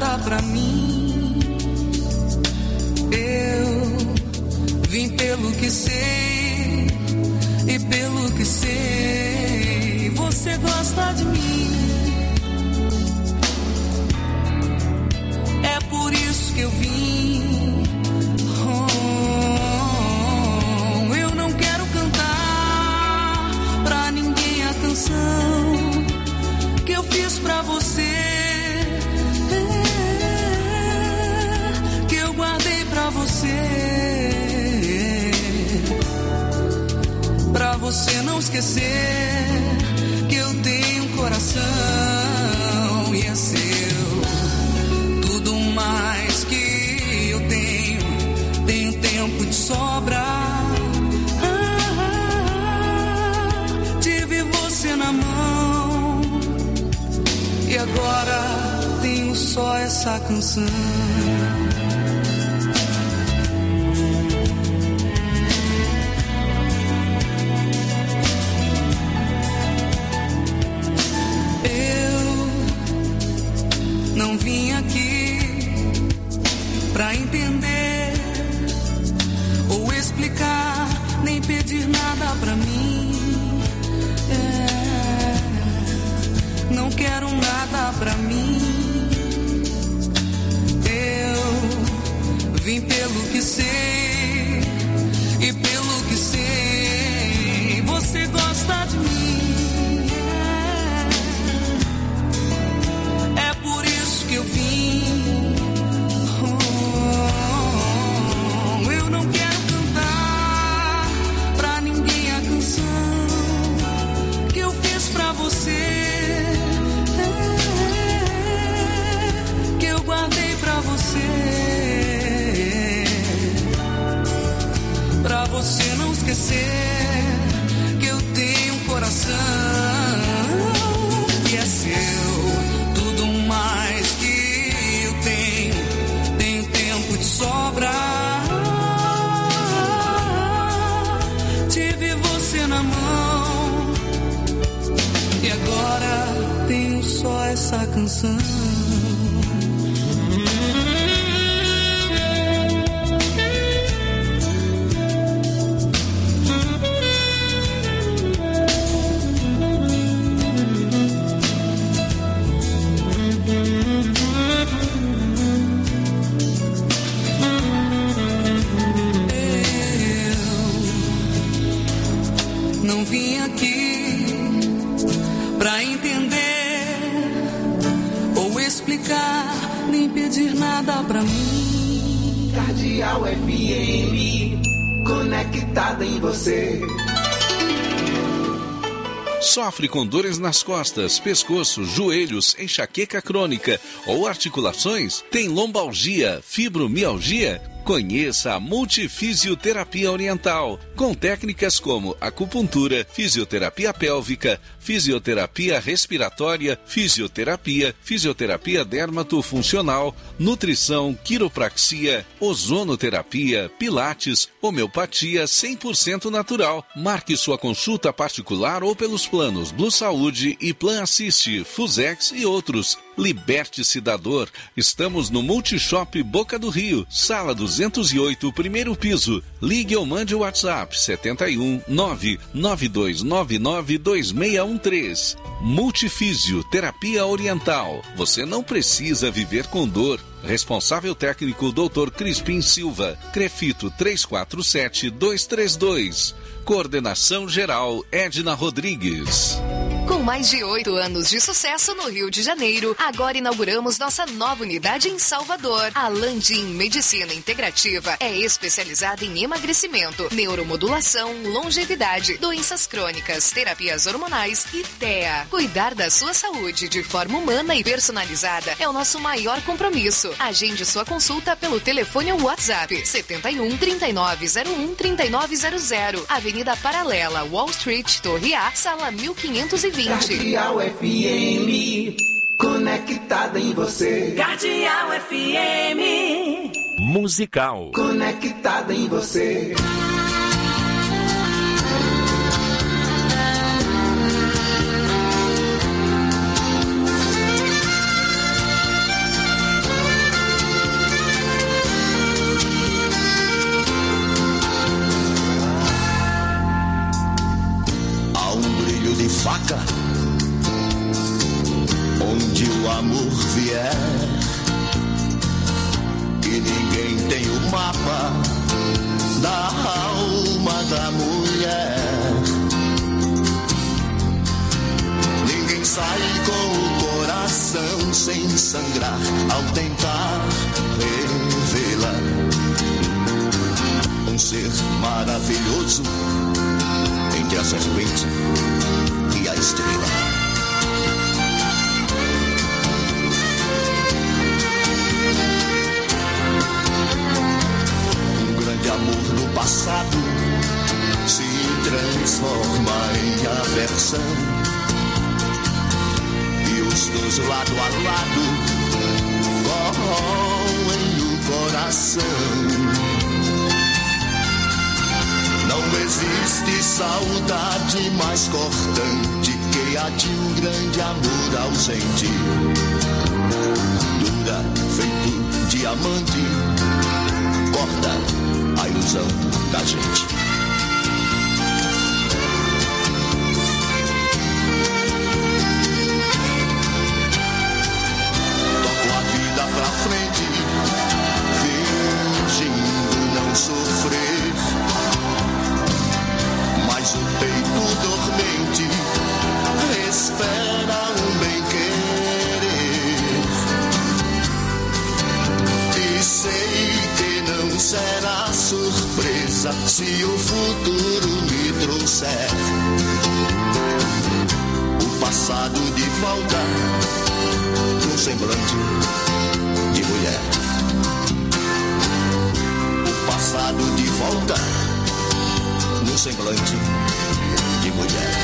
nada pra mim. Eu vim pelo que sei, e pelo que sei, você gosta de mim. É por isso que eu vim. Eu não quero cantar pra ninguém a canção que eu fiz pra você, que eu guardei pra você, pra você não esquecer que eu tenho um coração e é seu. Tudo mais que eu tenho tempo de sobra. Tive você na mão e agora tenho só essa canção. Não vim aqui pra entender ou explicar, nem pedir nada pra mim. Não quero nada pra mim. Eu vim pelo que sei, e pelo que sei, você gosta de mim. Que eu vim. Eu não quero cantar pra ninguém a canção que eu fiz pra você, que eu guardei pra você, pra você não esquecer que eu tenho um coração que é seu. Tudo mais que eu tenho tempo de sobra. Tive você na mão e agora tenho só essa canção. Não vim aqui pra entender ou explicar, nem pedir nada pra mim. Cardeal FM, conectada em você. Sofre com dores nas costas, pescoço, joelhos, enxaqueca crônica ou articulações? Tem lombalgia, fibromialgia? Conheça a Multifisioterapia Oriental, com técnicas como acupuntura, fisioterapia pélvica, fisioterapia respiratória, fisioterapia dermatofuncional, nutrição, quiropraxia, ozonoterapia, pilates, homeopatia 100% natural. Marque sua consulta particular ou pelos planos Blue Saúde e Plan Assist, Fusex e outros. Liberte-se da dor. Estamos no Multishop Boca do Rio, sala 208, primeiro piso. Ligue ou mande o WhatsApp 71 992992613. Multifísio Terapia Oriental. Você não precisa viver com dor. Responsável técnico Dr. Crispim Silva. Crefito 347232. Coordenação geral Edna Rodrigues. Com mais de 8 anos de sucesso no Rio de Janeiro, agora inauguramos nossa nova unidade em Salvador. A Landim Medicina Integrativa é especializada em emagrecimento, neuromodulação, longevidade, doenças crônicas, terapias hormonais e TEA. Cuidar da sua saúde de forma humana e personalizada é o nosso maior compromisso. Agende sua consulta pelo telefone ou WhatsApp 71 3901 3900, Avenida Paralela, Wall Street, Torre A, sala 1520. Cardeal FM, conectada em você. Cardeal FM musical, conectada em você. marca onde o amor vier, e ninguém tem o mapa da alma da mulher. Ninguém sai com o coração sem sangrar ao tentar revelar um ser maravilhoso entre a serpente e a estrela. Amor no passado se transforma em aversão, e os dois lado a lado corroem o coração. Não existe saudade mais cortante que a de um grande amor ausente, dura feito diamante, corta a ilusão da gente. Toco a vida pra frente, fingindo não sofrer, mas o peito dormente espera um bem-querer, e sei que não será surpresa se o futuro me trouxer o passado de volta num semblante de mulher. O passado de volta num semblante de mulher.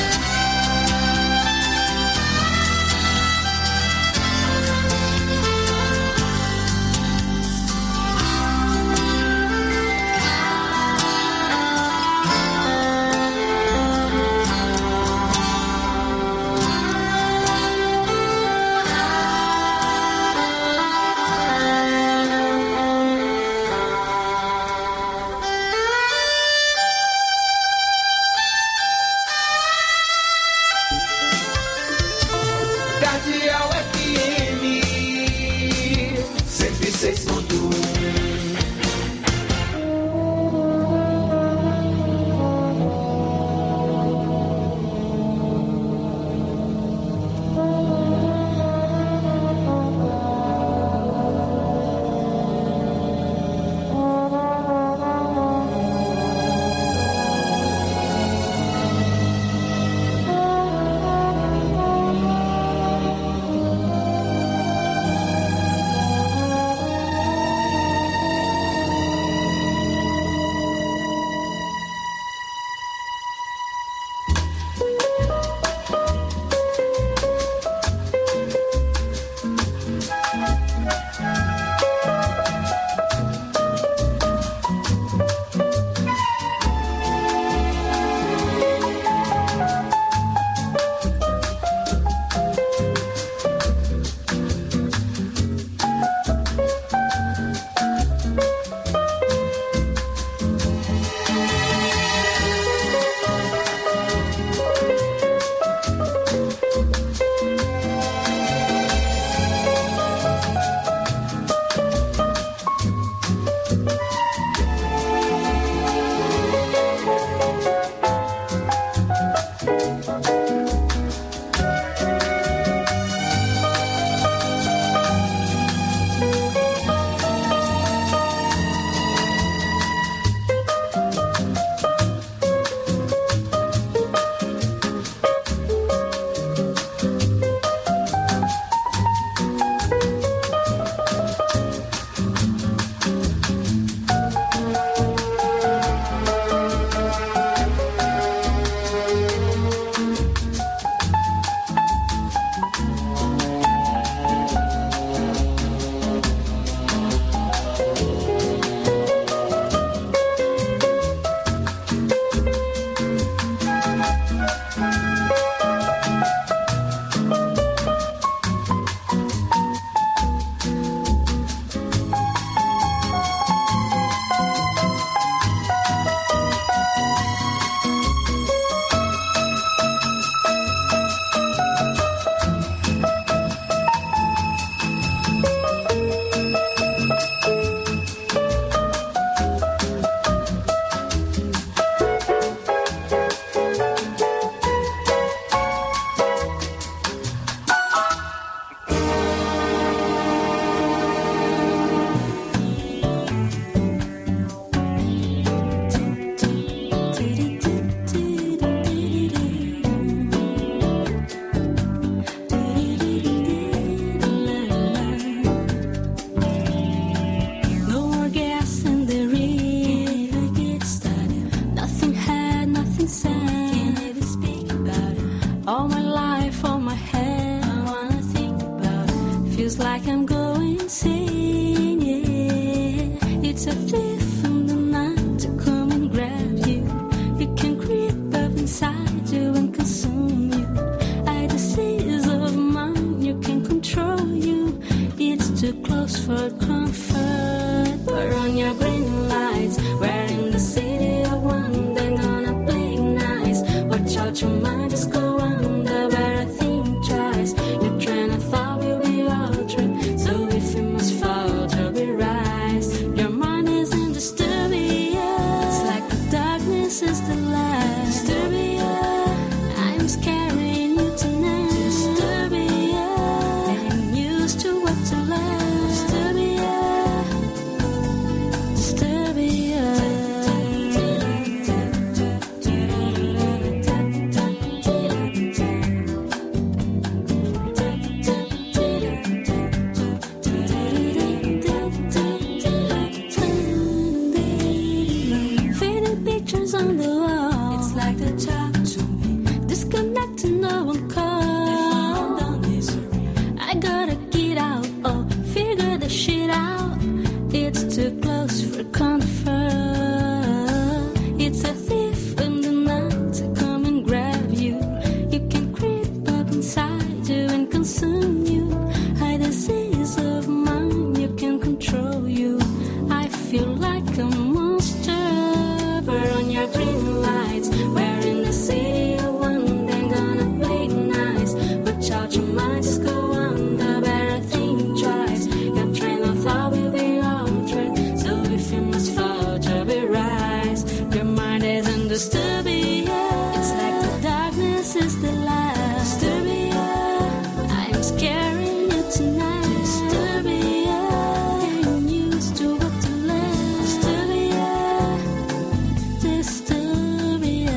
Disturbia, it's like the darkness is the light. Disturbia, I'm scaring you tonight. Disturbia, ain't used to what to learn. Disturbia, Disturbia.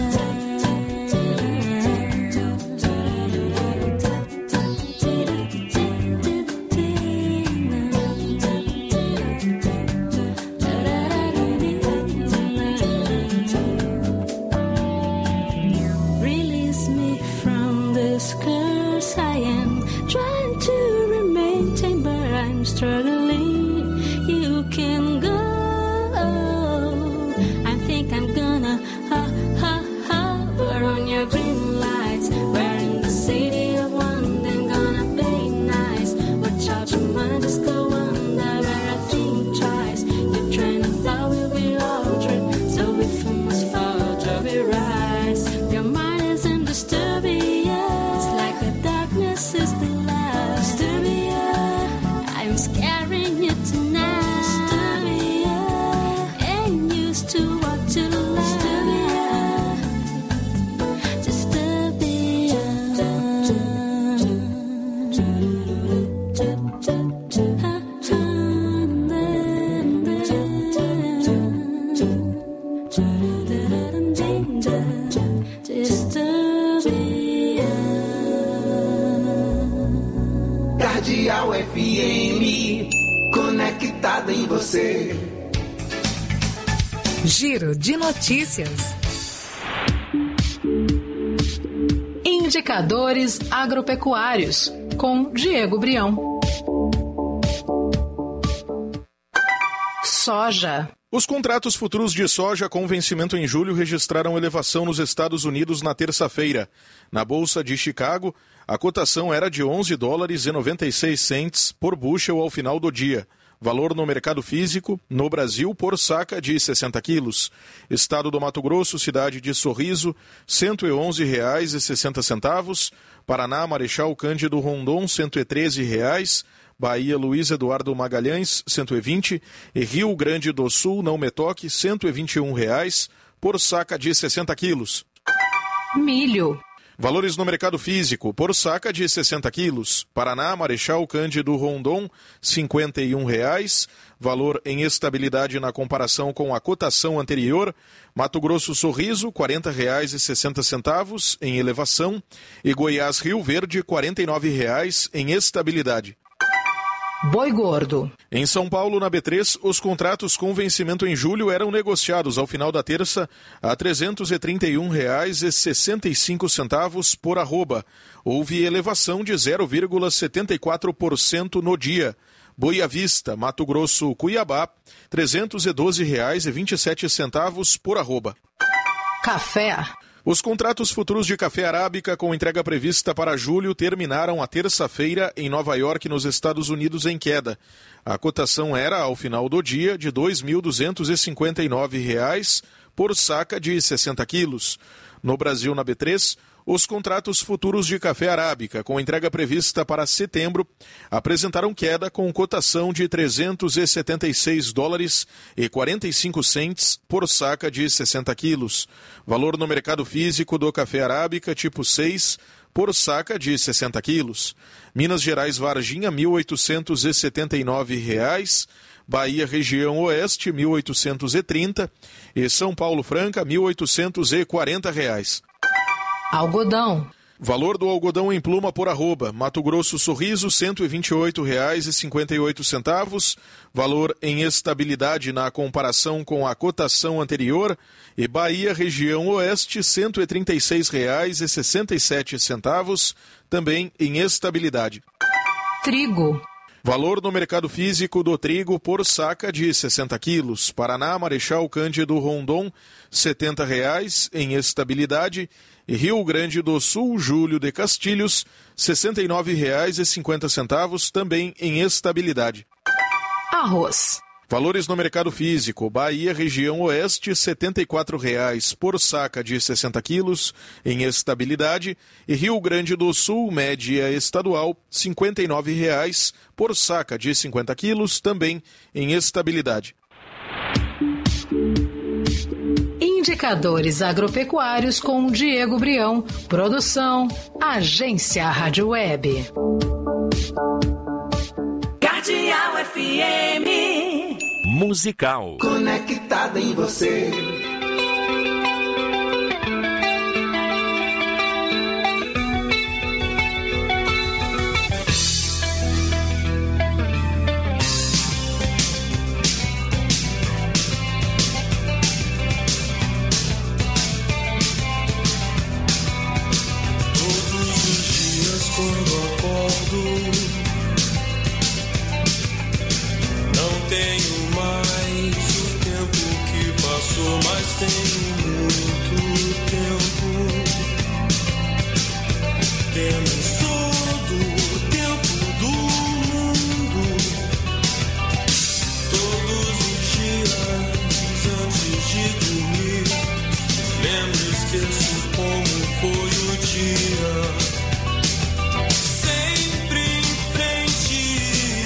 Release me from this curse. I am trying to remain tame, but I'm struggling. You can go. I think I'm gonna burn on your green lights. We're in the city of one, then gonna be nice. Watch out, you might just go under where I think twice. Your train of thought will be altered, so if you must fall, to be rise. Your mind is in Disturbia. It's like the darkness is the light. Disturbia, I'm scaring you tonight. Disturbia, ain't used to what to learn. Cardeal FM, conectada em você. Giro de notícias. Indicadores agropecuários, com Diego Brião. Soja. Os contratos futuros de soja com vencimento em julho registraram elevação nos Estados Unidos na terça-feira. Na Bolsa de Chicago, a cotação era de $11,96 por bushel ao final do dia. Valor no mercado físico, no Brasil, por saca de 60 quilos. Estado do Mato Grosso, cidade de Sorriso, R$ 111,60. Paraná, Marechal Cândido Rondon, R$ 113,00. Bahia, Luiz Eduardo Magalhães, 120, e Rio Grande do Sul, Não Metoque, R$ 121,00 por saca de 60 quilos. Milho. Valores no mercado físico, por saca de 60 quilos. Paraná, Marechal Cândido Rondon, R$ 51,00. Valor em estabilidade na comparação com a cotação anterior. Mato Grosso Sorriso, R$ 40,60 em elevação. E Goiás Rio Verde, R$ 49,00 em estabilidade. Boi gordo. Em São Paulo, na B3, os contratos com vencimento em julho eram negociados ao final da terça a R$ 331,65 por arroba. Houve elevação de 0,74% no dia. Boi à vista, Mato Grosso, Cuiabá, R$ 312,27 por arroba. Café. Os contratos futuros de café arábica com entrega prevista para julho terminaram a terça-feira em Nova York, nos Estados Unidos, em queda. A cotação era, ao final do dia, de R$ 2.259 por saca de 60 quilos. No Brasil, na B3, os contratos futuros de café arábica com entrega prevista para setembro apresentaram queda com cotação de $376,45 por saca de 60 quilos. Valor no mercado físico do café arábica tipo 6 por saca de 60 quilos. Minas Gerais Varginha, R$ 1.879. Bahia Região Oeste, R$ 1.830. E São Paulo Franca, R$ 1.840. Algodão. Valor do algodão em pluma por arroba. Mato Grosso Sorriso, R$ 128,58. Valor em estabilidade na comparação com a cotação anterior. E Bahia Região Oeste, R$ 136,67. Também em estabilidade. Trigo. Valor no mercado físico do trigo por saca de 60 quilos. Paraná, Marechal Cândido Rondon, R$ 70,00 em estabilidade. E Rio Grande do Sul, Júlio de Castilhos, R$ 69,50, também em estabilidade. Arroz. Valores no mercado físico. Bahia, região oeste, R$ 74,00 por saca de 60 quilos, em estabilidade. E Rio Grande do Sul, média estadual, R$ 59,00 por saca de 50 quilos, também em estabilidade. Indicadores agropecuários com Diego Brião. Produção, Agência Rádio Web. Cardeal FM. Musical. Conectada em você. Mas tenho muito tempo. Temos todo o tempo do mundo. Todos os dias antes de dormir, lembro e esqueço como foi o dia. Sempre em frente.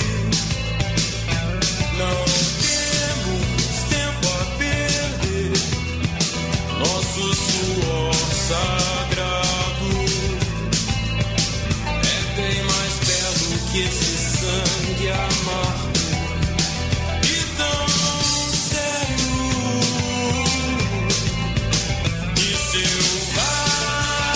Não nosso suor sagrado é bem mais perto que esse sangue amargo e tão sério e selvagem,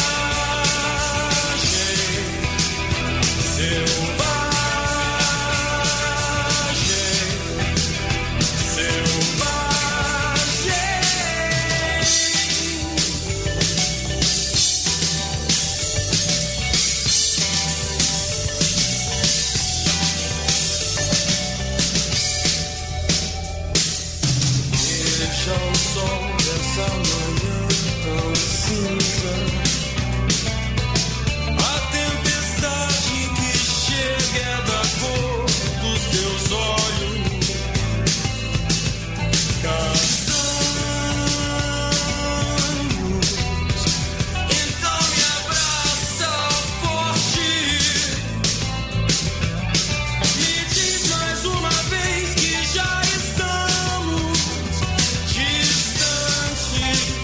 o sol dessa manhã tão cinza, a tempestade que chega é da cor dos teus olhos castanhos. Então me abraça forte, me diz mais uma vez que já estamos distantes.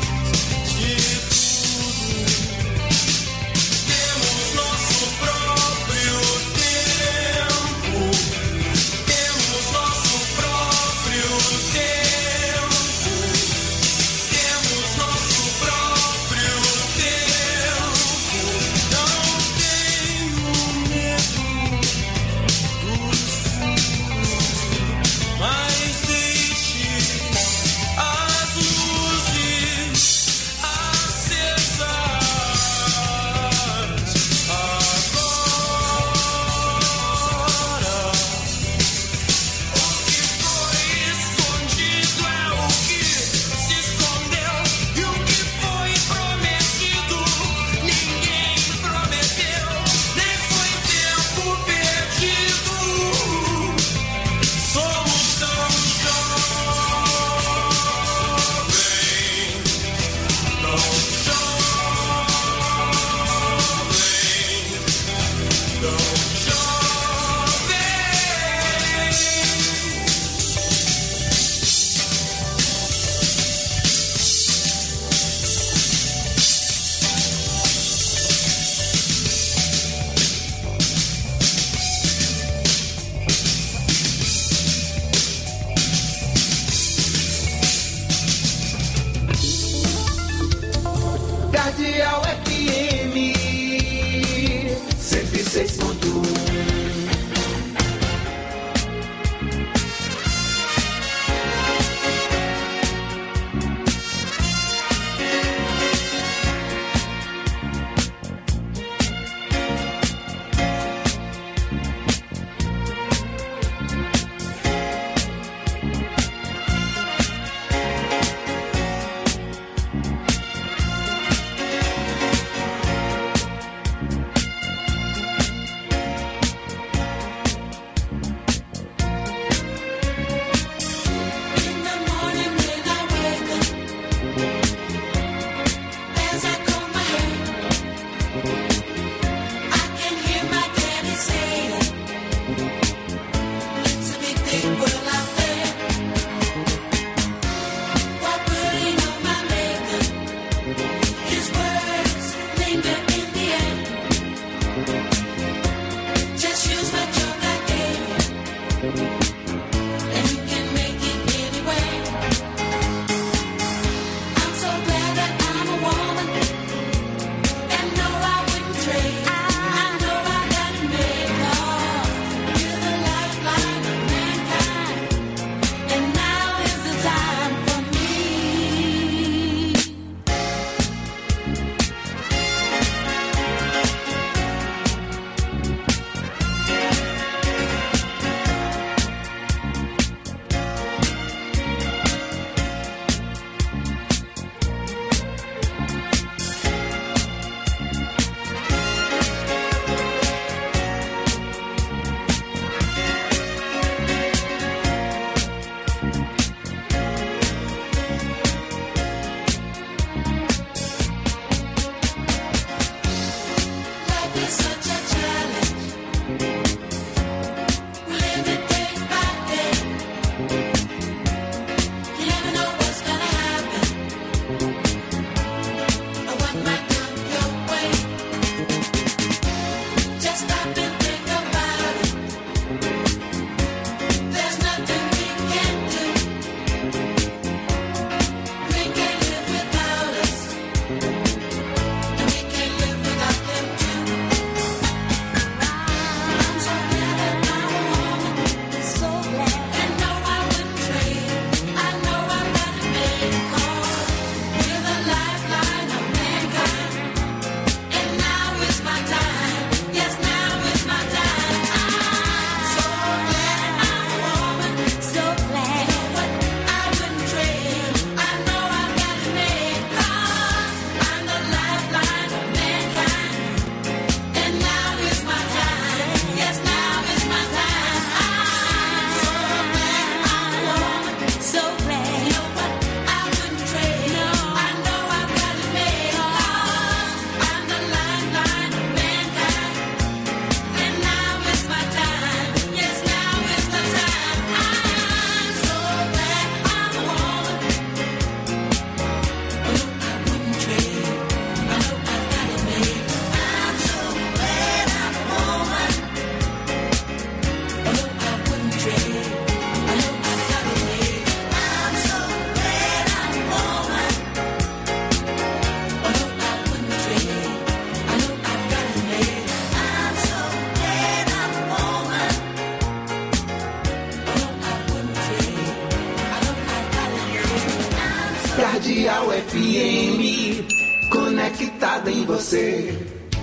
Cardeal FM, conectada em você.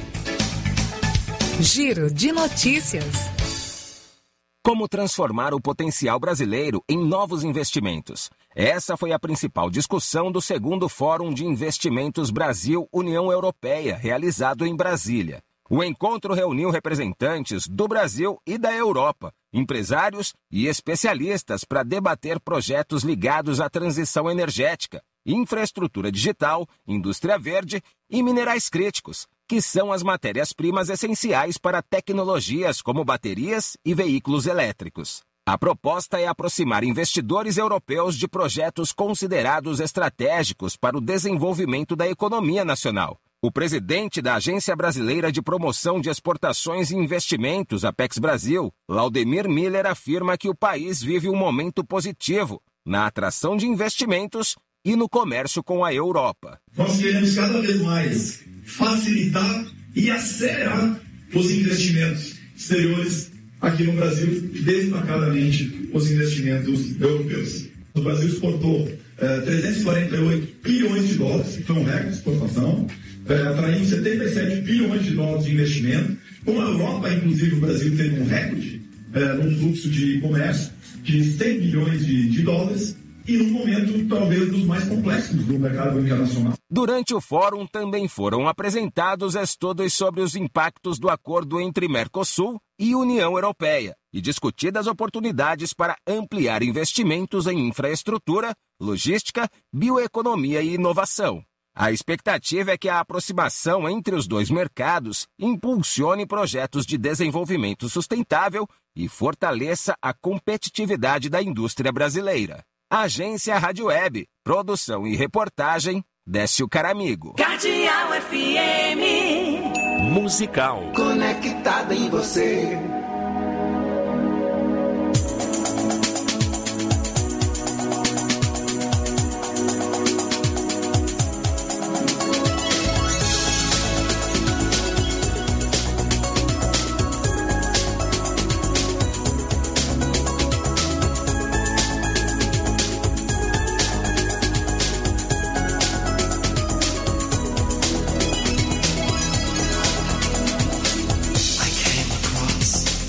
Giro de notícias. Como transformar o potencial brasileiro em novos investimentos? Essa foi a principal discussão do segundo Fórum de Investimentos Brasil-União Europeia, realizado em Brasília. O encontro reuniu representantes do Brasil e da Europa, empresários e especialistas para debater projetos ligados à transição energética, infraestrutura digital, indústria verde e minerais críticos, que são as matérias-primas essenciais para tecnologias como baterias e veículos elétricos. A proposta é aproximar investidores europeus de projetos considerados estratégicos para o desenvolvimento da economia nacional. O presidente da Agência Brasileira de Promoção de Exportações e Investimentos, Apex Brasil, Laudemir Miller, afirma que o país vive um momento positivo na atração de investimentos e no comércio com a Europa. Nós queremos cada vez mais facilitar e acelerar os investimentos exteriores aqui no Brasil, destacadamente os investimentos europeus. O Brasil exportou 348 bilhões de dólares, que foi um recorde de exportação, atraindo 77 bilhões de dólares de investimento. Com a Europa, inclusive, o Brasil teve um recorde num fluxo de comércio de 100 bilhões de dólares, e num momento talvez dos mais complexos do mercado internacional. Durante o fórum também foram apresentados estudos sobre os impactos do acordo entre Mercosul e União Europeia e discutidas oportunidades para ampliar investimentos em infraestrutura, logística, bioeconomia e inovação. A expectativa é que a aproximação entre os dois mercados impulsione projetos de desenvolvimento sustentável e fortaleça a competitividade da indústria brasileira. Agência Rádio Web, produção e reportagem, Décio Caramigo. Cardeal FM. Musical. Conectada em você. I came across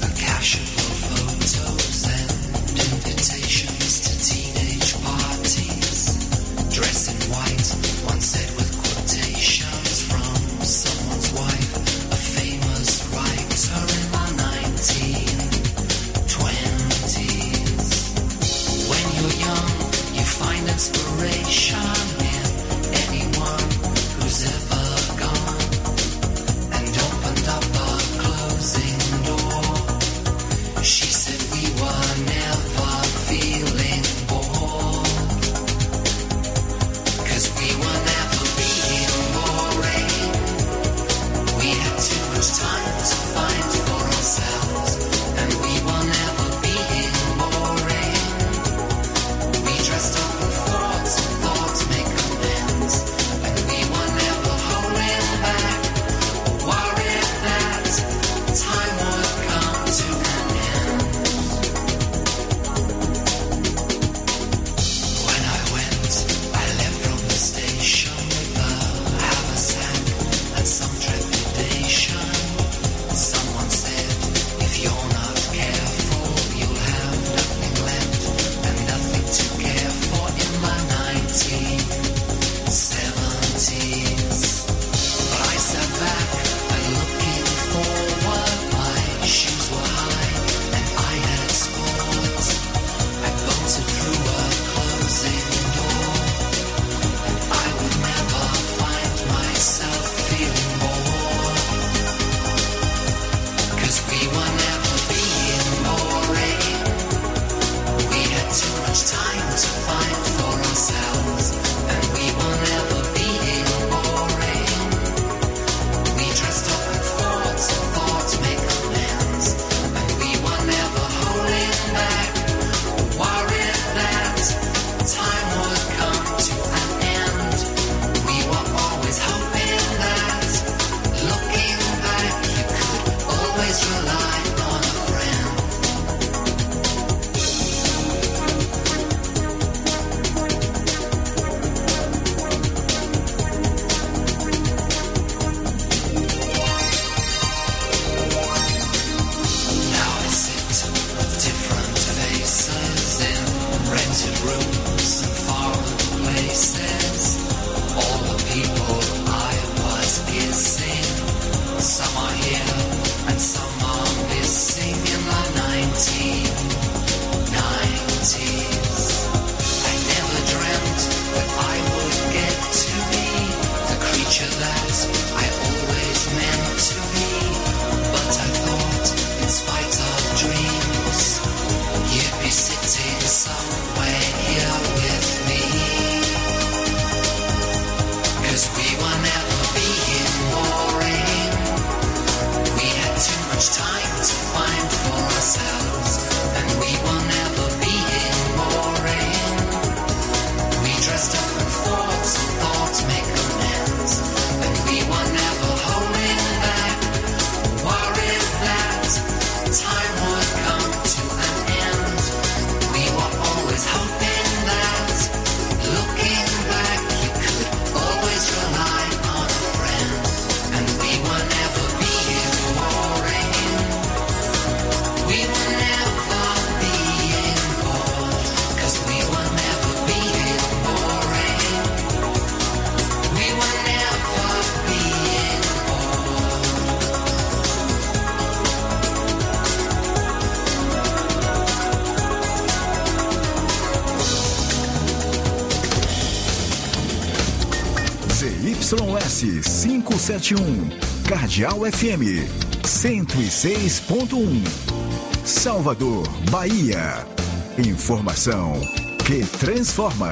ZYS 571, Cardeal FM 106.1, Salvador, Bahia. Informação que transforma.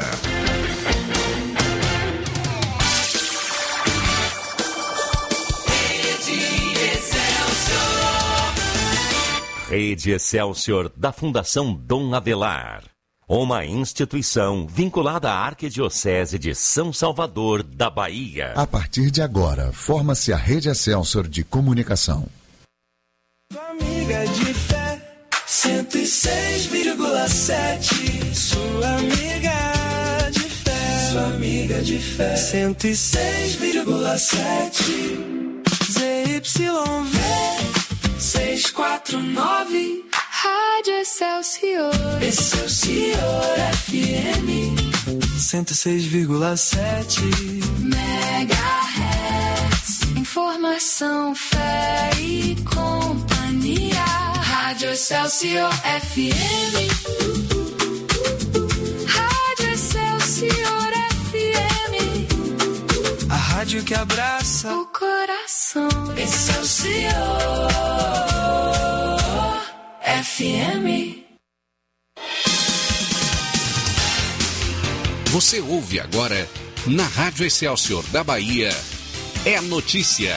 Rede Excelsior da Fundação Dom Avelar. Uma instituição vinculada à Arquidiocese de São Salvador, da Bahia. A partir de agora, forma-se a Rede Excelsior de Comunicação. Sua amiga de fé, 106,7. Sua amiga de fé, sua amiga de fé, 106,7. ZYV 649. Rádio Excelsior. Excelsior FM 106,7 Megahertz. Informação, fé e companhia. Rádio Excelsior FM. Rádio Excelsior FM. A rádio que abraça o coração. Excelsior FM. Você ouve agora na Rádio Excelsior da Bahia. É notícia.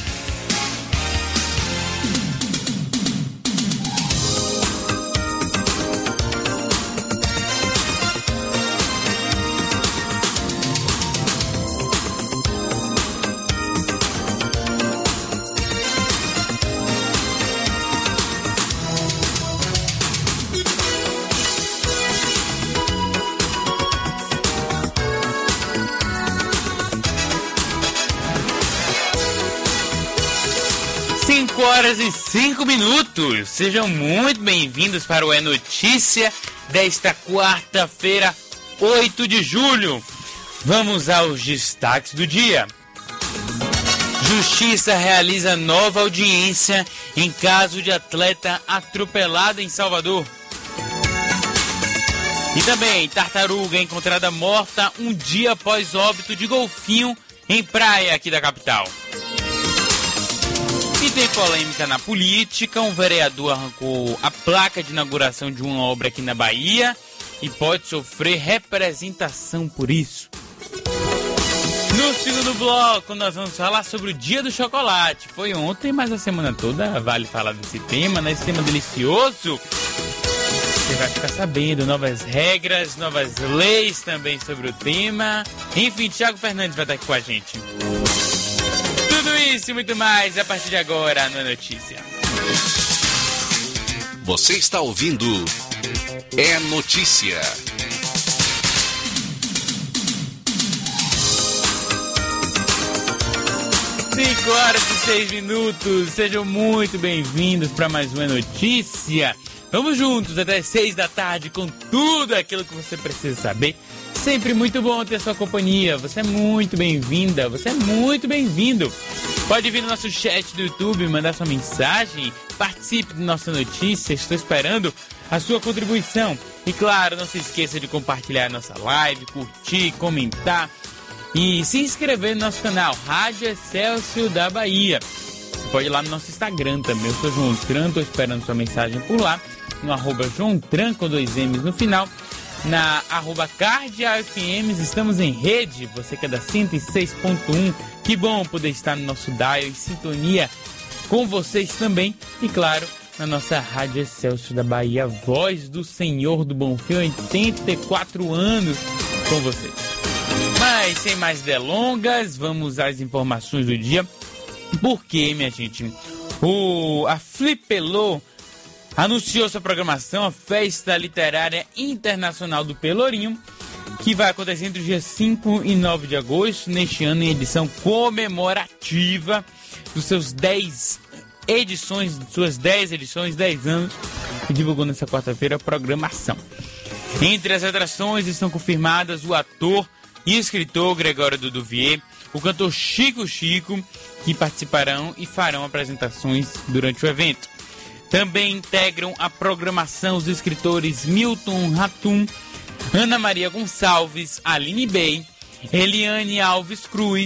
Horas e 5 minutos. Sejam muito bem-vindos para o É Notícia desta quarta-feira, 8 de julho. Vamos aos destaques do dia. Justiça realiza nova audiência em caso de atleta atropelado em Salvador. E também, tartaruga encontrada morta um dia após óbito de golfinho em praia aqui da capital. E tem polêmica na política, um vereador arrancou a placa de inauguração de uma obra aqui na Bahia e pode sofrer representação por isso. No segundo bloco, nós vamos falar sobre o Dia do Chocolate. Foi ontem, mas a semana toda vale falar desse tema, né? Esse tema delicioso. Você vai ficar sabendo novas regras, novas leis também sobre o tema. Enfim, Thiago Fernandes vai estar aqui com a gente. Tudo isso e muito mais a partir de agora no Notícia. Você está ouvindo É Notícia. Cinco horas e 6 minutos. Sejam muito bem-vindos para mais uma notícia. Vamos juntos até as 6 da tarde com tudo aquilo que você precisa saber. Sempre muito bom ter sua companhia. Você é muito bem-vinda, você é muito bem-vindo. Pode vir no nosso chat do YouTube, mandar sua mensagem, participe da nossa notícia. Estou esperando a sua contribuição. E claro, não se esqueça de compartilhar a nossa live, curtir, comentar e se inscrever no nosso canal Rádio Excelsior da Bahia. Você pode ir lá no nosso Instagram também. Eu sou João Tran, estou esperando sua mensagem por lá, no @JoãoTran com 2 M's no final. Na @CardealFMs, estamos em rede, você que é da 106.1, que bom poder estar no nosso dial em sintonia com vocês também, e claro, na nossa Rádio Excelsior da Bahia, voz do Senhor do Bonfim, 84 anos com vocês. Mas sem mais delongas, vamos às informações do dia, porque, minha gente, a Flipelô anunciou sua programação, a Festa Literária Internacional do Pelourinho, que vai acontecer entre os dias 5 e 9 de agosto, neste ano em edição comemorativa dos seus 10 edições, 10 anos, que divulgou nessa quarta-feira a programação. Entre as atrações estão confirmadas o ator e escritor Gregório Duduvier, o cantor Chico, que participarão e farão apresentações durante o evento. Também integram a programação os escritores Milton Ratum, Ana Maria Gonçalves, Aline Bey, Eliane Alves Cruz,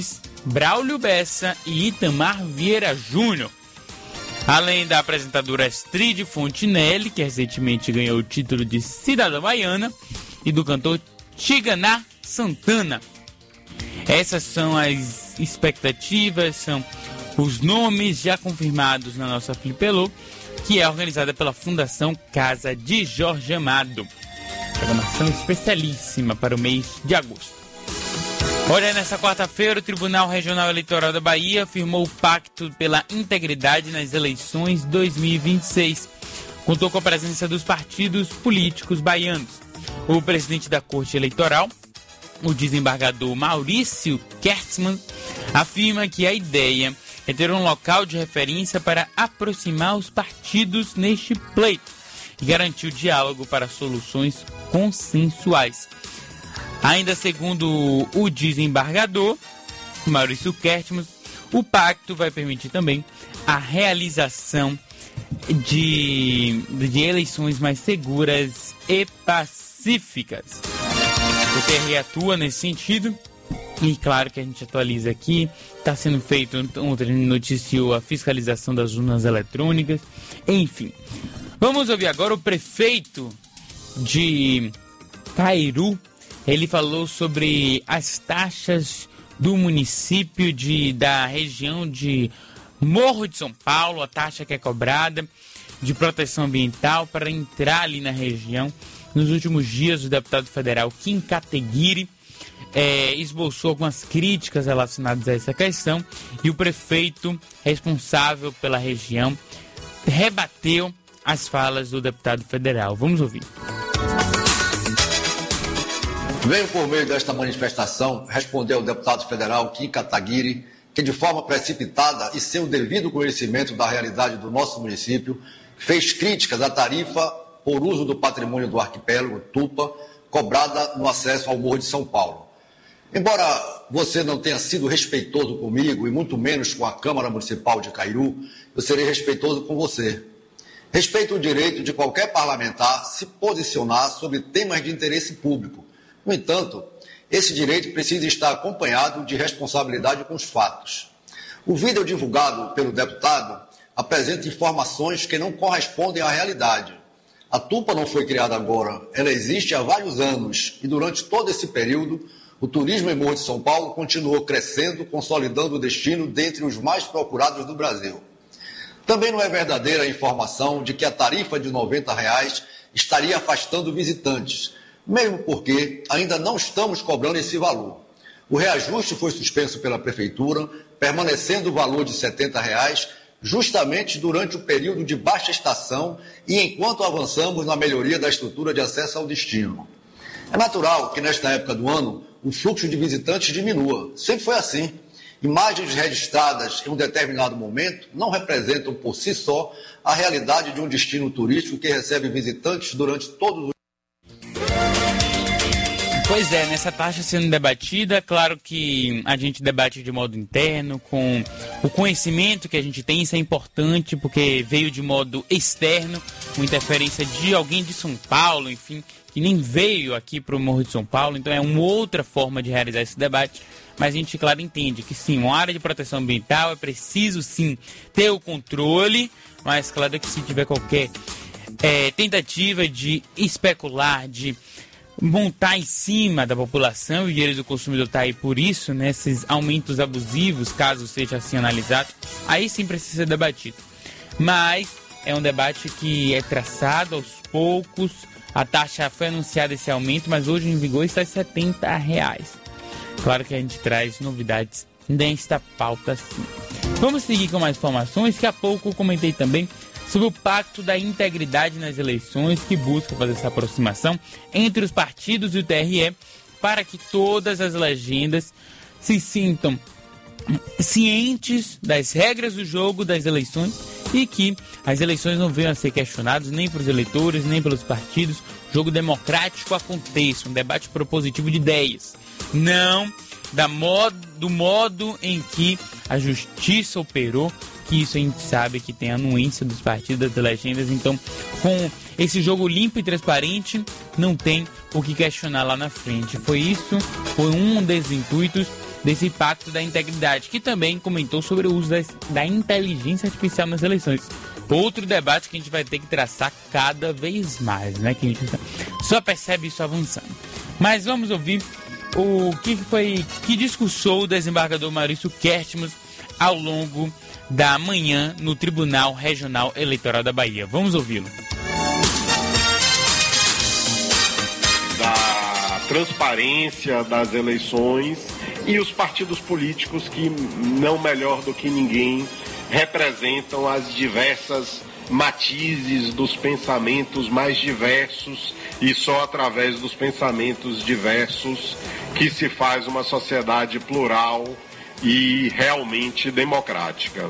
Braulio Bessa e Itamar Vieira Júnior. Além da apresentadora Astrid Fontinelli, que recentemente ganhou o título de cidadã baiana, e do cantor Tiganá Santana. Essas são as expectativas, são os nomes já confirmados na nossa Flipelô, que é organizada pela Fundação Casa de Jorge Amado. Programação especialíssima para o mês de agosto. Olha, nessa quarta-feira, o Tribunal Regional Eleitoral da Bahia firmou o Pacto pela Integridade nas Eleições 2026. Contou com a presença dos partidos políticos baianos. O presidente da Corte Eleitoral, o desembargador Maurício Kertzmann, afirma que a ideia é ter um local de referência para aproximar os partidos neste pleito e garantir o diálogo para soluções consensuais. Ainda segundo o desembargador Maurício Kertzmann, o pacto vai permitir também a realização de eleições mais seguras e pacíficas. O TRE atua nesse sentido e claro que a gente atualiza aqui, está sendo feito, ontem noticiou a fiscalização das urnas eletrônicas, enfim. Vamos ouvir agora o prefeito de Cairu. Ele falou sobre as taxas do município da região de Morro de São Paulo, a taxa que é cobrada de proteção ambiental para entrar ali na região. Nos últimos dias, o deputado federal Kim Kataguiri esboçou algumas críticas relacionadas a essa questão e o prefeito responsável pela região rebateu as falas do deputado federal. Vamos ouvir. Venho, por meio desta manifestação, responder ao deputado federal Kim Kataguiri, que de forma precipitada e sem o devido conhecimento da realidade do nosso município, fez críticas à tarifa por uso do patrimônio do arquipélago Tupa, cobrada no acesso ao Morro de São Paulo. Embora você não tenha sido respeitoso comigo, e muito menos com a Câmara Municipal de Cairu, eu serei respeitoso com você. Respeito o direito de qualquer parlamentar se posicionar sobre temas de interesse público. No entanto, esse direito precisa estar acompanhado de responsabilidade com os fatos. O vídeo divulgado pelo deputado apresenta informações que não correspondem à realidade. A Tupa não foi criada agora, ela existe há vários anos e durante todo esse período, o turismo em Morro de São Paulo continuou crescendo, consolidando o destino dentre os mais procurados do Brasil. Também não é verdadeira a informação de que a tarifa de R$ 90 estaria afastando visitantes, mesmo porque ainda não estamos cobrando esse valor. O reajuste foi suspenso pela Prefeitura, permanecendo o valor de R$ 70 justamente durante o período de baixa estação e enquanto avançamos na melhoria da estrutura de acesso ao destino. É natural que nesta época do ano o fluxo de visitantes diminua. Sempre foi assim. Imagens registradas em um determinado momento não representam por si só a realidade de um destino turístico que recebe visitantes durante todos os... Pois é, nessa taxa sendo debatida, claro que a gente debate de modo interno, com o conhecimento que a gente tem, isso é importante, porque veio de modo externo, com interferência de alguém de São Paulo, enfim, que nem veio aqui para o Morro de São Paulo, então é uma outra forma de realizar esse debate, mas a gente, claro, entende que sim, uma área de proteção ambiental é preciso, sim, ter o controle, mas claro que se tiver qualquer tentativa de especular, de montar em cima da população, e o direito do consumidor está aí por isso, né, esses aumentos abusivos, caso seja assim analisado, aí sim precisa ser debatido. Mas é um debate que é traçado aos poucos, a taxa foi anunciada esse aumento, mas hoje em vigor está R$ 70. Claro que a gente traz novidades nesta pauta sim. Vamos seguir com mais informações, daqui a pouco eu comentei também sobre o Pacto da Integridade nas Eleições, que busca fazer essa aproximação entre os partidos e o TRE para que todas as legendas se sintam cientes das regras do jogo das eleições e que as eleições não venham a ser questionadas nem pelos eleitores, nem pelos partidos. O jogo democrático aconteça, um debate propositivo de ideias, não do modo em que a justiça operou, que isso a gente sabe que tem a anuência dos partidos, das legendas. Então, com esse jogo limpo e transparente, não tem o que questionar lá na frente. Foi um dos intuitos desse Pacto da Integridade, que também comentou sobre o uso da inteligência artificial nas eleições. Outro debate que a gente vai ter que traçar cada vez mais, né? Que a gente só percebe isso avançando. Mas vamos ouvir que discursou o desembargador Maurício Kertmas ao longo da manhã no Tribunal Regional Eleitoral da Bahia. Vamos ouvi-lo. Da transparência das eleições e os partidos políticos que, não melhor do que ninguém, representam as diversas matizes dos pensamentos mais diversos, e só através dos pensamentos diversos que se faz uma sociedade plural e realmente democrática.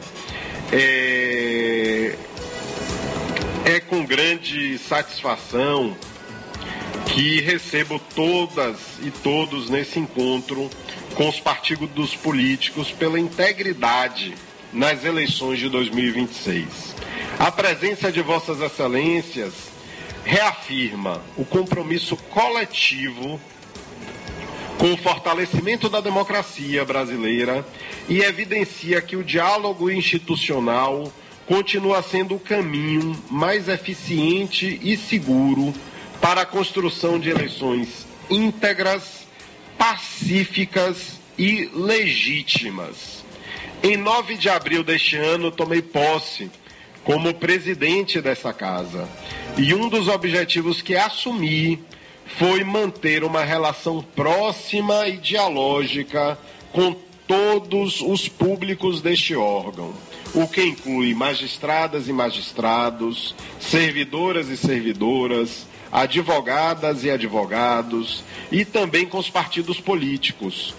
É com grande satisfação que recebo todas e todos nesse encontro com os partidos políticos pela integridade nas eleições de 2026. A presença de Vossas Excelências reafirma o compromisso coletivo com o fortalecimento da democracia brasileira e evidencia que o diálogo institucional continua sendo o caminho mais eficiente e seguro para a construção de eleições íntegras, pacíficas e legítimas. Em 9 de abril deste ano, tomei posse como presidente dessa casa. E um dos objetivos que assumi foi manter uma relação próxima e dialógica com todos os públicos deste órgão, o que inclui magistradas e magistrados, servidoras e servidoras, advogadas e advogados, e também com os partidos políticos.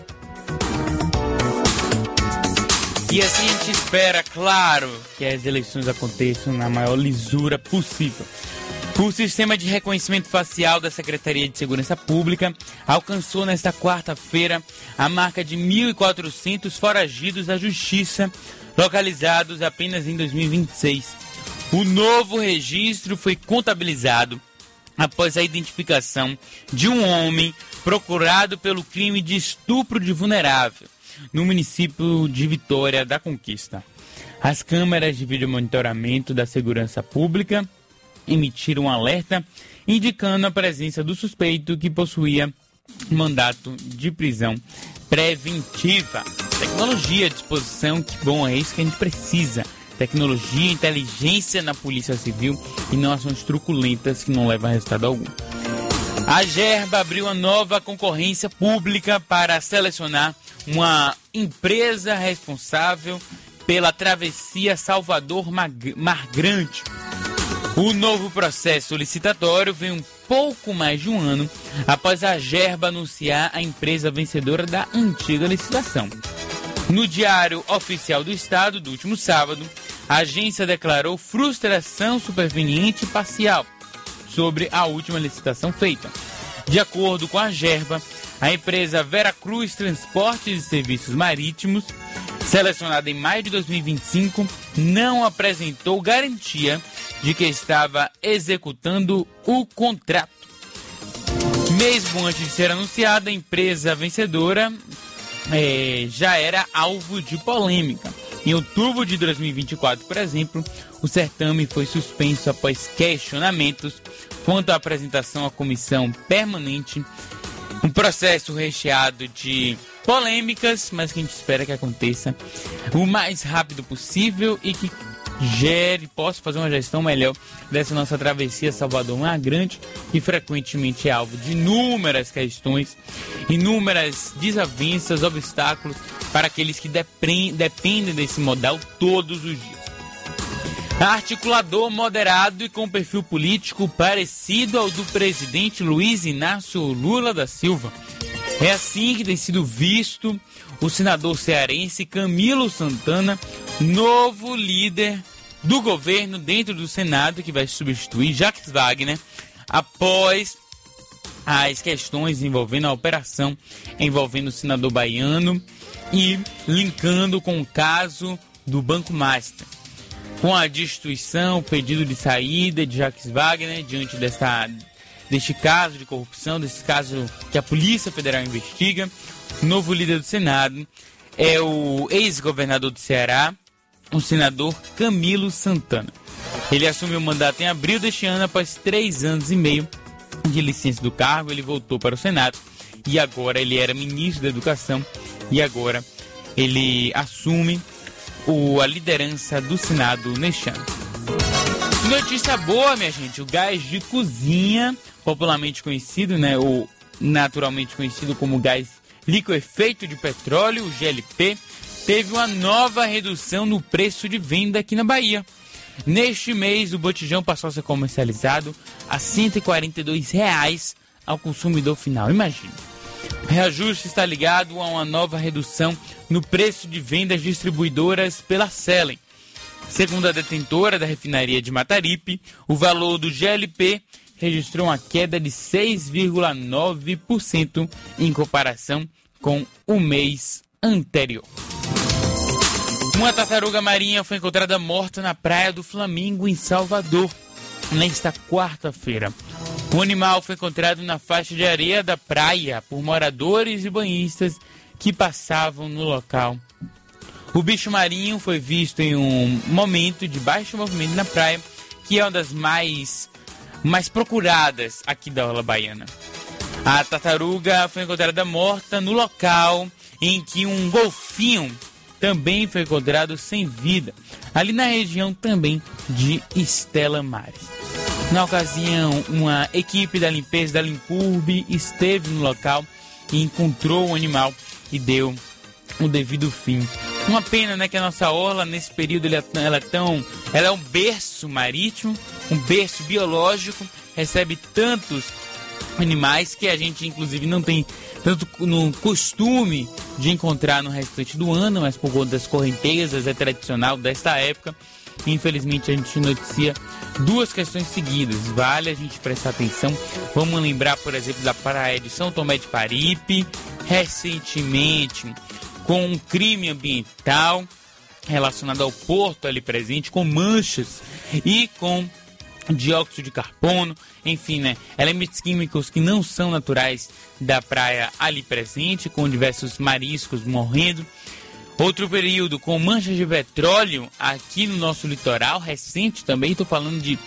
E assim a gente espera, claro, que as eleições aconteçam na maior lisura possível. O sistema de reconhecimento facial da Secretaria de Segurança Pública alcançou nesta quarta-feira a marca de 1.400 foragidos da Justiça, localizados apenas em 2026. O novo registro foi contabilizado após a identificação de um homem procurado pelo crime de estupro de vulnerável no município de Vitória da Conquista. As câmeras de vídeo monitoramento da Segurança Pública emitiram um alerta indicando a presença do suspeito que possuía mandato de prisão preventiva. Tecnologia à disposição, que bom, é isso que a gente precisa. Tecnologia, inteligência na Polícia Civil e não ações truculentas que não levam a resultado algum. A Gerba abriu uma nova concorrência pública para selecionar uma empresa responsável pela travessia Salvador-Mar Grande. O novo processo licitatório vem um pouco mais de um ano após a Gerba anunciar a empresa vencedora da antiga licitação. No Diário Oficial do Estado, do último sábado, a agência declarou frustração superveniente parcial sobre a última licitação feita. De acordo com a Gerba, a empresa Veracruz Transportes e Serviços Marítimos, selecionada em maio de 2025, não apresentou garantia de que estava executando o contrato. Mesmo antes de ser anunciada, a empresa vencedora já era alvo de polêmica. Em outubro de 2024, por exemplo, o certame foi suspenso após questionamentos quanto à apresentação à comissão permanente. Um processo recheado de polêmicas, mas que a gente espera que aconteça o mais rápido possível e que possa fazer uma gestão melhor dessa nossa travessia Salvador-Mar Grande, que frequentemente é alvo de inúmeras questões, inúmeras desavenças, obstáculos para aqueles que dependem desse modal todos os dias. Articulador moderado e com perfil político parecido ao do presidente Luiz Inácio Lula da Silva. É assim que tem sido visto o senador cearense Camilo Santana, novo líder do governo dentro do Senado, que vai substituir Jacques Wagner após as questões envolvendo a operação envolvendo o senador baiano e linkando com o caso do Banco Master. Com a destituição, o pedido de saída de Jacques Wagner diante deste caso de corrupção, desse caso que a Polícia Federal investiga. O novo líder do Senado é o ex-governador do Ceará, o senador Camilo Santana. Ele assumiu o mandato em abril deste ano, após 3 anos e meio de licença do cargo. Ele voltou para o Senado e agora ele era ministro da Educação e agora ele assume a liderança do Senado neste ano. Notícia boa, minha gente, o gás de cozinha, popularmente conhecido, né, ou naturalmente conhecido como gás liquefeito de petróleo, o GLP, teve uma nova redução no preço de venda aqui na Bahia. Neste mês, o botijão passou a ser comercializado a R$ 142 ao consumidor final. Imagine. O reajuste está ligado a uma nova redução no preço de vendas distribuidoras pela Selen. Segundo a detentora da refinaria de Mataripe, o valor do GLP registrou uma queda de 6,9% em comparação com o mês anterior. Uma tartaruga marinha foi encontrada morta na Praia do Flamingo, em Salvador, nesta quarta-feira. O animal foi encontrado na faixa de areia da praia por moradores e banhistas que passavam no local. O bicho marinho foi visto em um momento de baixo movimento na praia, que é uma das mais procuradas aqui da orla baiana. A tartaruga foi encontrada morta no local em que um golfinho também foi encontrado sem vida, ali na região também de Estela Maris. Na ocasião, uma equipe da limpeza da Limpurbe esteve no local e encontrou o animal e deu o devido fim. Uma pena, né, que a nossa orla nesse período ela é um berço marítimo, um berço biológico, recebe tantos animais que a gente inclusive não tem tanto no costume de encontrar no restante do ano, mas por conta das correntezas é tradicional desta época. Infelizmente a gente noticia 2 questões seguidas, vale a gente prestar atenção. Vamos lembrar, por exemplo, da praia de São Tomé de Paripe, recentemente com um crime ambiental relacionado ao porto ali presente, com manchas e com dióxido de carbono, enfim, né, elementos químicos que não são naturais da praia ali presente, com diversos mariscos morrendo. Outro período com manchas de petróleo aqui no nosso litoral, recente também, estou falando de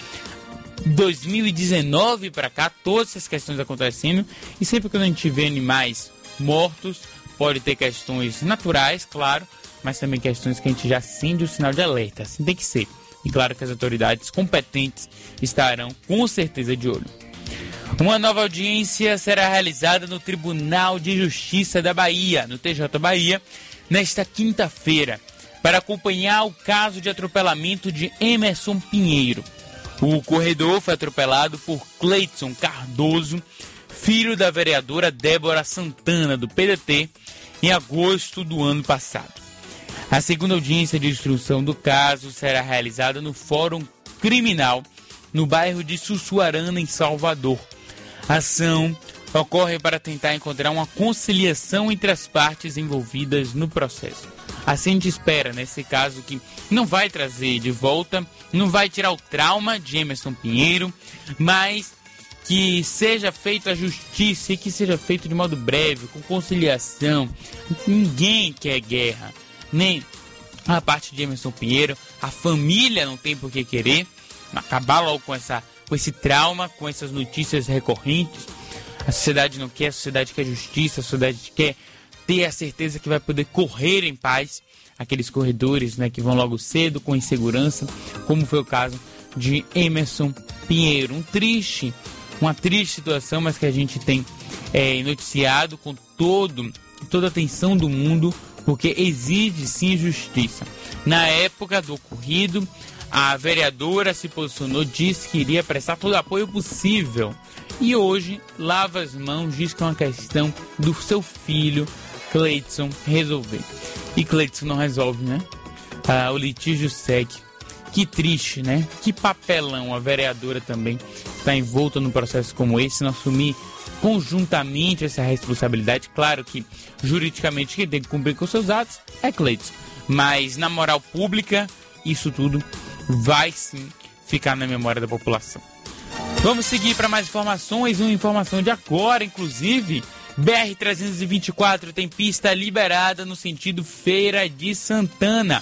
2019 para cá, todas essas questões acontecendo, e sempre que a gente vê animais mortos, pode ter questões naturais, claro, mas também questões que a gente já acende o sinal de alerta, assim tem que ser. E claro que as autoridades competentes estarão com certeza de olho. Uma nova audiência será realizada no Tribunal de Justiça da Bahia, no TJ Bahia, nesta quinta-feira, para acompanhar o caso de atropelamento de Emerson Pinheiro. O corredor foi atropelado por Cleidson Cardoso, filho da vereadora Débora Santana, do PDT, em agosto do ano passado. A segunda audiência de instrução do caso será realizada no Fórum Criminal, no bairro de Sussuarana, em Salvador. A ação ocorre para tentar encontrar uma conciliação entre as partes envolvidas no processo. Assim a gente espera, nesse caso, que não vai trazer de volta, não vai tirar o trauma de Emerson Pinheiro, mas que seja feita a justiça e que seja feito de modo breve, com conciliação. Ninguém quer guerra, nem a parte de Emerson Pinheiro, a família não tem por que querer, acabar logo com esse trauma, com essas notícias recorrentes. A sociedade não quer, a sociedade quer justiça, a sociedade quer ter a certeza que vai poder correr em paz, aqueles corredores, né, que vão logo cedo, com insegurança, como foi o caso de Emerson Pinheiro. Uma triste situação, mas que a gente tem noticiado com toda a atenção do mundo, porque exige sim justiça. Na época do ocorrido, a vereadora se posicionou, disse que iria prestar todo o apoio possível. E hoje lava as mãos, diz que é uma questão do seu filho, Cleidson, resolver. E Cleidson não resolve, né? O litígio segue. Que triste, né? Que papelão. A vereadora também está envolta num processo como esse, não assumir conjuntamente essa responsabilidade. Claro que juridicamente quem tem que cumprir com seus atos é Cleidson, mas na moral pública isso tudo vai sim ficar na memória da população. Vamos seguir para mais informações, uma informação de agora, inclusive, BR-324 tem pista liberada no sentido Feira de Santana.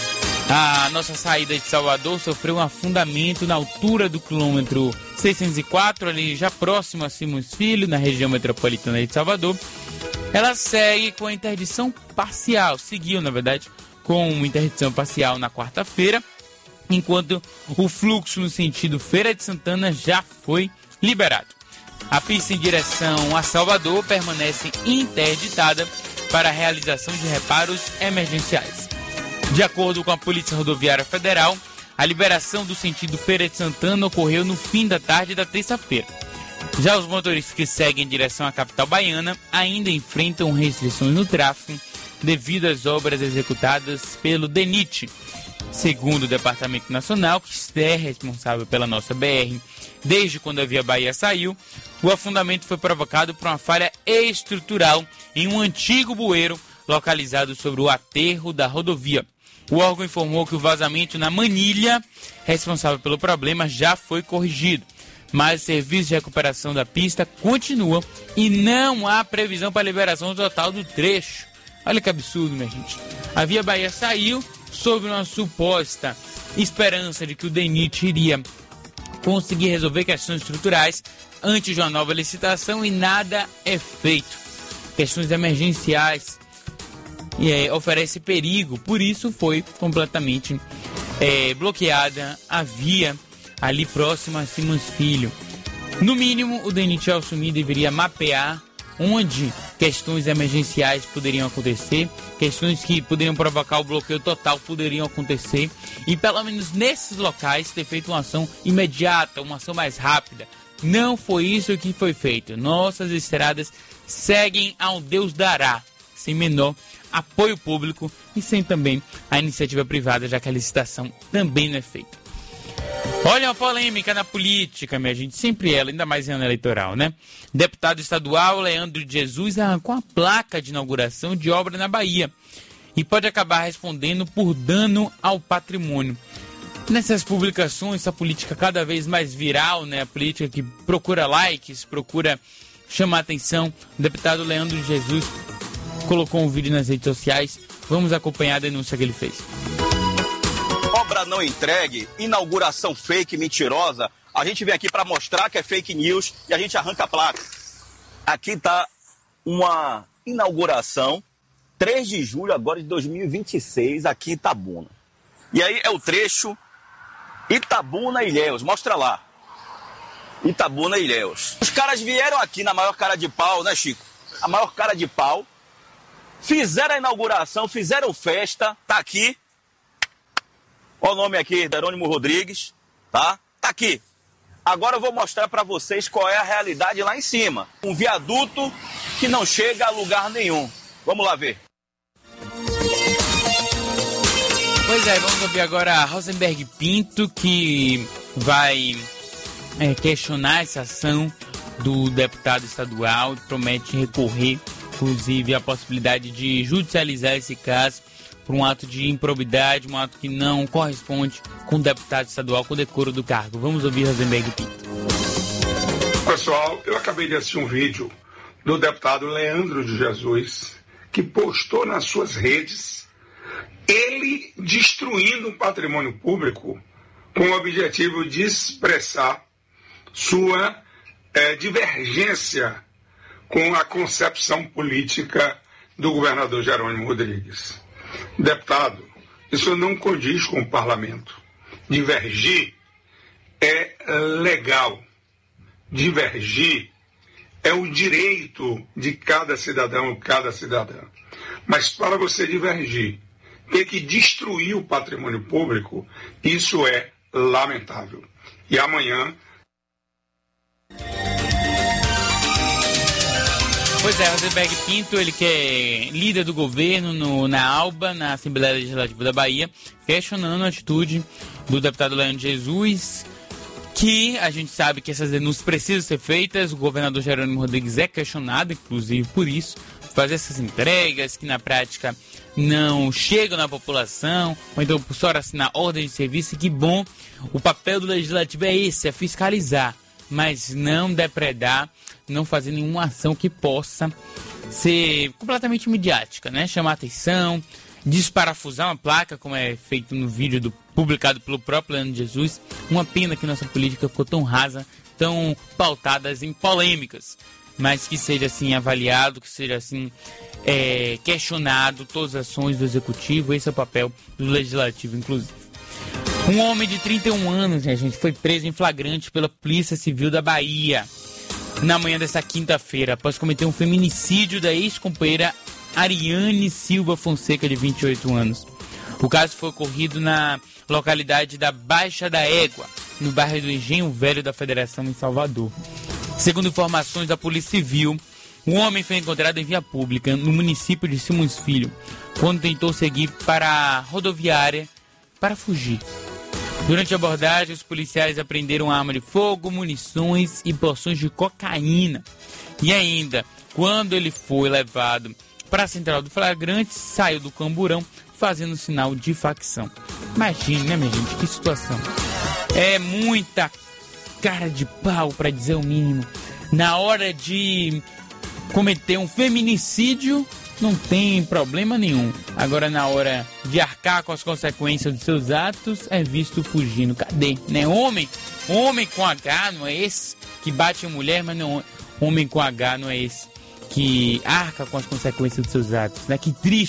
A nossa saída de Salvador sofreu um afundamento na altura do quilômetro 604, ali já próximo a Simões Filho, na região metropolitana de Salvador. Ela segue com a interdição parcial, seguiu, na verdade, com uma interdição parcial na quarta-feira, enquanto o fluxo no sentido Feira de Santana já foi liberado. A pista em direção a Salvador permanece interditada para a realização de reparos emergenciais. De acordo com a Polícia Rodoviária Federal, a liberação do sentido Feira de Santana ocorreu no fim da tarde da terça-feira. Já os motoristas que seguem em direção à capital baiana ainda enfrentam restrições no tráfego devido às obras executadas pelo DENIT. Segundo o Departamento Nacional, que é responsável pela nossa BR desde quando a Via Bahia saiu, o afundamento foi provocado por uma falha estrutural em um antigo bueiro localizado sobre o aterro da rodovia. O órgão informou que o vazamento na manilha responsável pelo problema já foi corrigido, mas o serviço de recuperação da pista continua e não há previsão para a liberação total do trecho. Olha que absurdo, minha gente. A Via Bahia saiu sob uma suposta esperança de que o DENIT iria conseguir resolver questões estruturais antes de uma nova licitação e nada é feito. Questões emergenciais oferece perigo, por isso foi completamente bloqueada a via ali próxima a Simões Filho. No mínimo, o DENIT ao assumir deveria mapear onde questões emergenciais poderiam acontecer, questões que poderiam provocar o bloqueio total poderiam acontecer e pelo menos nesses locais ter feito uma ação imediata, uma ação mais rápida. Não foi isso que foi feito. Nossas estradas seguem ao Deus dará, sem menor apoio público e sem também a iniciativa privada, já que a licitação também não é feita. Olha a polêmica na política, minha gente, sempre ela, ainda mais em ano eleitoral, né? Deputado estadual Leandro de Jesus arrancou a placa de inauguração de obra na Bahia e pode acabar respondendo por dano ao patrimônio. Nessas publicações, essa política cada vez mais viral, né? A política que procura likes, procura chamar atenção. O deputado Leandro de Jesus colocou um vídeo nas redes sociais. Vamos acompanhar a denúncia que ele fez. Obra não entregue, inauguração fake, mentirosa. A gente vem aqui para mostrar que é fake news e a gente arranca a placa. Aqui está uma inauguração, 3 de julho agora de 2026, aqui em Itabuna. E aí é o trecho Itabuna e Ilhéus, mostra lá. Itabuna e Ilhéus. Os caras vieram aqui na maior cara de pau, né, Chico? A maior cara de pau. Fizeram a inauguração, fizeram festa, tá aqui. Olha o nome aqui, Jerônimo Rodrigues, tá? Tá aqui. Agora eu vou mostrar para vocês qual é a realidade lá em cima. Um viaduto que não chega a lugar nenhum. Vamos lá ver. Pois é, vamos ouvir agora a Rosenberg Pinto, que vai questionar essa ação do deputado estadual, promete recorrer, inclusive, a possibilidade de judicializar esse caso por um ato de improbidade, um ato que não corresponde com o deputado estadual com o decoro do cargo. Vamos ouvir Rosenberg Pinto. Pessoal, eu acabei de assistir um vídeo do deputado Leandro de Jesus, que postou nas suas redes ele destruindo um patrimônio público com o objetivo de expressar sua divergência com a concepção política do governador Jerônimo Rodrigues. Deputado, isso não condiz com o parlamento. Divergir é legal. Divergir é o direito de cada cidadão, cada cidadã. Mas para você divergir, ter que destruir o patrimônio público, isso é lamentável. E amanhã... Pois é, Rosenberg Pinto, ele que é líder do governo na ALBA, na Assembleia Legislativa da Bahia, questionando a atitude do deputado Leandro de Jesus, que a gente sabe que essas denúncias precisam ser feitas. O governador Jerônimo Rodrigues é questionado, inclusive, por isso, fazer essas entregas que na prática não chegam na população, ou então por só assinar ordem de serviço. E que bom, o papel do legislativo é esse, é fiscalizar. mas não depredar, não fazer nenhuma ação que possa ser completamente midiática, né? Chamar atenção, desparafusar uma placa, como é feito no vídeo publicado pelo próprio Leandro de Jesus. Uma pena que nossa política ficou tão rasa, tão pautadas em polêmicas, mas que seja assim avaliado, que seja assim questionado todas as ações do Executivo. Esse é o papel do Legislativo, inclusive. Um homem de 31 anos, né, gente, foi preso em flagrante pela Polícia Civil da Bahia na manhã dessa quinta-feira, após cometer um feminicídio da ex-companheira Ariane Silva Fonseca, de 28 anos. O caso foi ocorrido na localidade da Baixa da Égua, no bairro do Engenho Velho da Federação, em Salvador. Segundo informações da Polícia Civil, o homem foi encontrado em via pública no município de Simões Filho, quando tentou seguir para a rodoviária para fugir. Durante a abordagem, os policiais apreenderam arma de fogo, munições e porções de cocaína. E ainda, quando ele foi levado para a central do flagrante, saiu do camburão fazendo sinal de facção. Imagine, né, minha gente, que situação. É muita cara de pau, para dizer o mínimo. Na hora de cometer um feminicídio, não tem problema nenhum. Agora, na hora de arcar com as consequências dos seus atos, é visto fugindo. Cadê? Né? Homem com H não é esse que bate em mulher, mas não, homem com H não é esse que arca com as consequências dos seus atos. Né? Que triste.